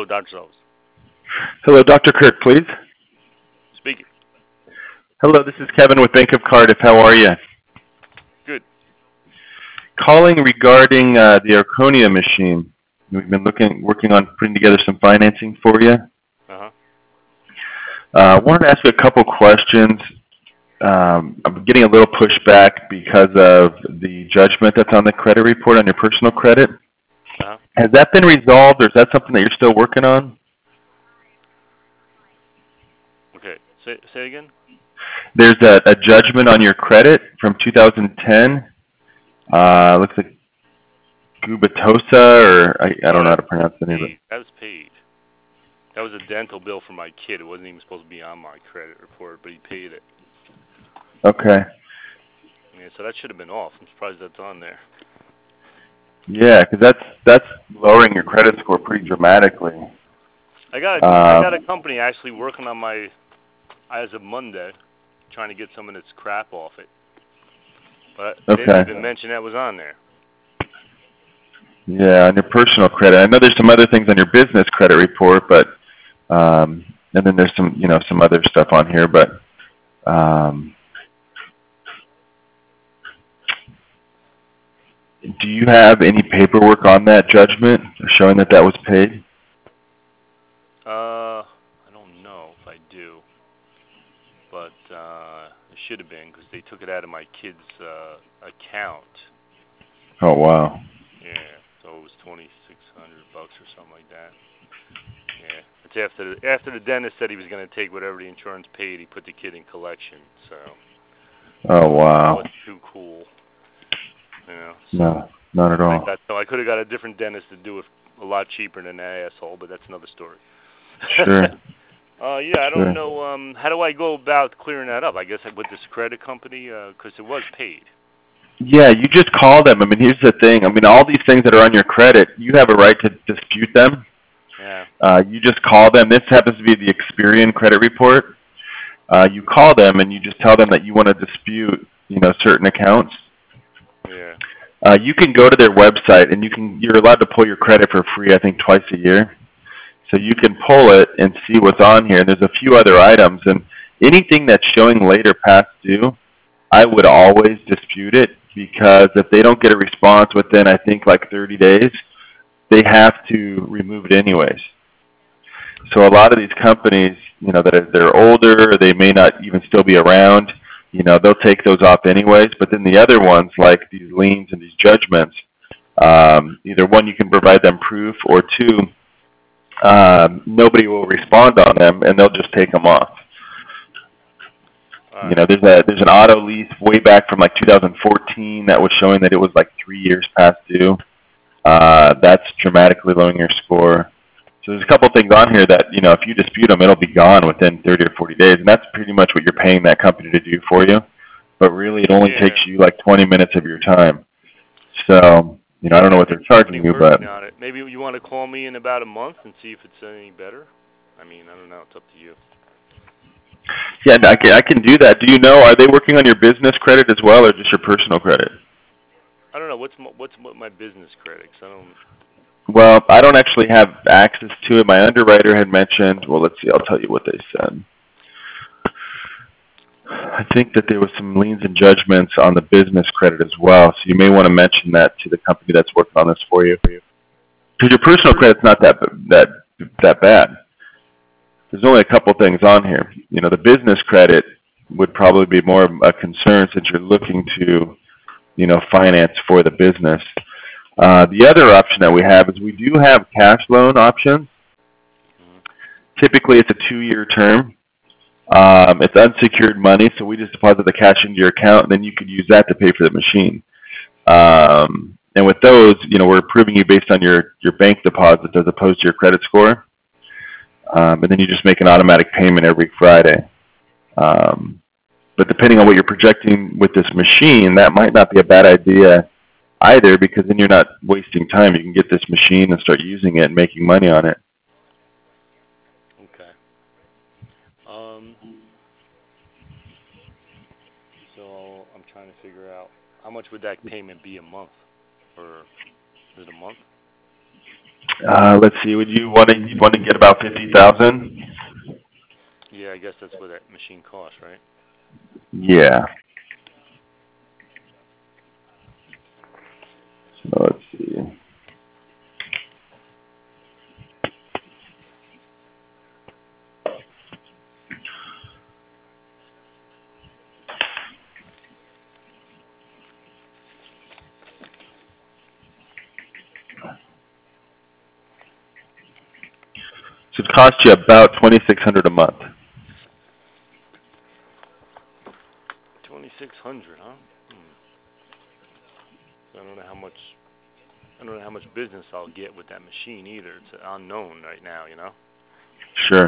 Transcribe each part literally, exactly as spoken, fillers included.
Hello, doctor's office. Hello, Doctor Kirk, please. Speaking. Hello, this is Kevin with Bank of Cardiff. How are you? Good. Calling regarding uh, the Arconia machine. We've been looking, working on putting together some financing for you. Uh-huh. I uh, wanted to ask you a couple questions. Um, I'm getting a little pushback because of the judgment that's on the credit report on your personal credit. Uh-huh. Has that been resolved, or is that something that you're still working on? Okay. Say say again. There's a, a judgment on your credit from two thousand ten. Uh, looks like Gubatosa, or I, I Oh, don't know how that to pronounce the name of paid. That was paid. That was a dental bill for my kid. It wasn't even supposed to be on my credit report, but he paid it. it. Okay. Yeah, so that should have been off. I'm surprised that's on there. Yeah, because that's that's lowering your credit score pretty dramatically. I got a new. I got a Um, company actually working on my as of Monday, trying to get some of this crap off it. But they didn't okay. even mention that was on there. Yeah, on your personal credit. I know there's some other things on your business credit report, but um, and then there's some you know some other stuff on here, but um, do you have any paperwork on that judgment showing that that was paid? Uh, I don't know if I do, but uh, it should have been because they took it out of my kid's uh, account. Oh wow. Yeah, so it was twenty six hundred bucks or something like that. Yeah, it's after the, after the dentist said he was going to take whatever the insurance paid. He put the kid in collection, so Oh that wow. wasn't too cool, you know. So No, not at I all. got so I could have got a different dentist to do it a lot cheaper than that asshole, but that's another story. Sure, uh, yeah, I don't sure. know. Um, how do I go about clearing that up? I guess with this credit company, because it was paid. Yeah, you just call them. I mean, here's the thing. I mean, all these things that are on your credit, you have a right to dispute them. Yeah. Uh, you just call them. This happens to be the Experian credit report. Uh, you call them and you just tell them that you want to dispute, you know, certain accounts. Yeah. Uh, you can go to their website and you can. You're allowed to pull your credit for free. I think twice a year. So you can pull it and see what's on here. And there's a few other items, and anything that's showing later past due, I would always dispute it because if they don't get a response within, I think, like thirty days, they have to remove it anyways. So a lot of these companies, you know, that are they're older, they may not even still be around. You know, they'll take those off anyways. But then the other ones, like these liens and these judgments, um, either one, you can provide them proof, or two, um, nobody will respond on them, and they'll just take them off. All You know, right. there's a there's an auto lease way back from like two thousand fourteen that was showing that it was like three years past due. Uh, that's dramatically lowering your score. So there's a couple things on here that, you know, if you dispute them, it'll be gone within thirty or forty days, and that's pretty much what you're paying that company to do for you. But really, it only takes Yeah. you like twenty minutes of your time. So, you know, I don't know I what think they're charging somebody you, but working on it. Maybe you want to call me in about a month and see if it's any better. I mean, I don't know. It's up to you. yeah, I can, I can do that. Do you know, are they working on your business credit as well, or just your personal credit? I don't know what's my, what's what my business credit. 'Cause I don't. Well, I don't actually have access to it. My underwriter had mentioned, well, let's see, I'll tell you what they said. I think that there was some liens and judgments on the business credit as well, so you may want to mention that to the company that's working on this for you. Because your personal credit's not that that that bad. There's only a couple things on here. You know, the business credit would probably be more of a concern since you're looking to, you know, finance for the business. Uh, the other option that we have is we do have cash loan options. Mhm. Typically, it's a two-year term. Um, it's unsecured money, so we just deposit the cash into your account, and then you could use that to pay for the machine. Um, and with those, you know, we're approving you based on your, your bank deposits as opposed to your credit score. Um, and then you just make an automatic payment every Friday. Um, but depending on what you're projecting with this machine, that might not be a bad idea either, because then you're not wasting time. You can get this machine and start using it and making money on it. Okay. Um. So I'm trying to figure out how much would that payment be a month, or is it a month? Uh, let's see. Would you want to you want to get about fifty thousand? Yeah, I guess that's what that machine costs, right? Yeah. So let's see. So it costs you about twenty six hundred a month. Twenty-six hundred, huh? Hmm. I don't know how much. I don't know how much business I'll get with that machine either. It's unknown right now, you know. Sure.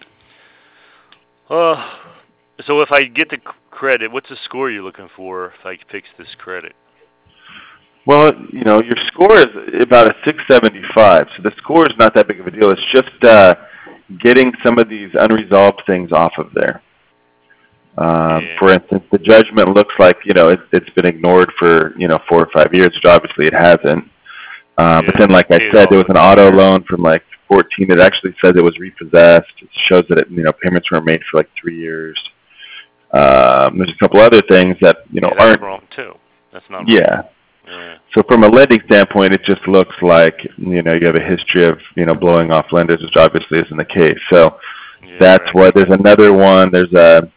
Uh, so if I get the c- credit, what's the score you're looking for if I fix this credit? Well, you know, your score is about a six seventy-five, so the score is not that big of a deal. It's just uh, getting some of these unresolved things off of there. Um, Yeah. for instance, the judgment looks like, you know, it, it's been ignored for, you know, four or five years, which obviously it hasn't. Uh, Yeah, but then, like I paid said, off there was like an two auto years. loan from like fourteen. It actually says it was repossessed. It shows that, it, you know, payments were made for like three years. Um, there's a couple other things that, you know, Yeah, that's aren't, wrong too. That's not right. yeah. Yeah. So from a lending standpoint, it just looks like, you know, you have a history of, you know, blowing off lenders, which obviously isn't the case. So Yeah, that's right. what, there's another one, there's a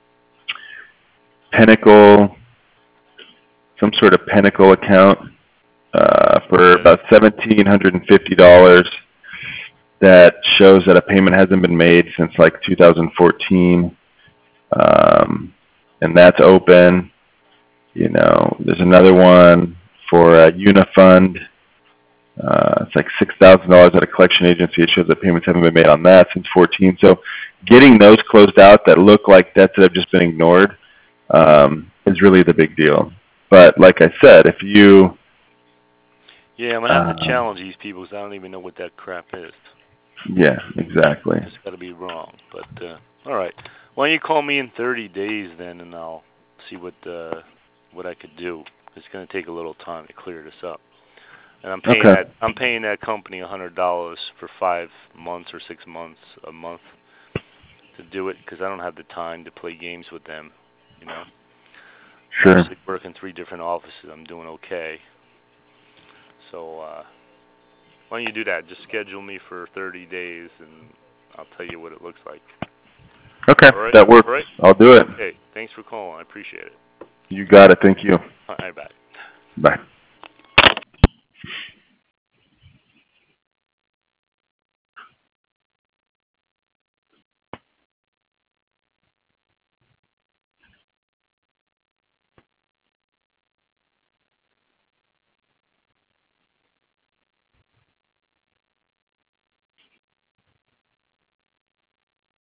Pinnacle, some sort of Pinnacle account, uh, for Okay. about one thousand seven hundred fifty dollars that shows that a payment hasn't been made since like two thousand fourteen. Um, and that's open. You know, there's another one for uh, Unifund. Uh, it's like six thousand dollars at a collection agency. It shows that payments haven't been made on that since fourteen. So getting those closed out that look like debts that have just been ignored um, is really the big deal. But like I said, if you Yeah, I'm gonna have to um, challenge these people because I don't even know what that crap is. yeah, exactly. It's got to be wrong. But uh, all right, why don't you call me in thirty days then, and I'll see what uh, what I could do. It's gonna take a little time to clear this up. And I'm paying Okay. that I'm paying that company a hundred dollars for five months or six months a month to do it because I don't have the time to play games with them. You know, Sure. obviously working three different offices, I'm doing okay. So uh, why don't you do that? Just schedule me for thirty days, and I'll tell you what it looks like. Okay, All right, that works. all right. I'll do it. Okay, thanks for calling. I appreciate it. You got it. Thank you. All right, bye. Bye.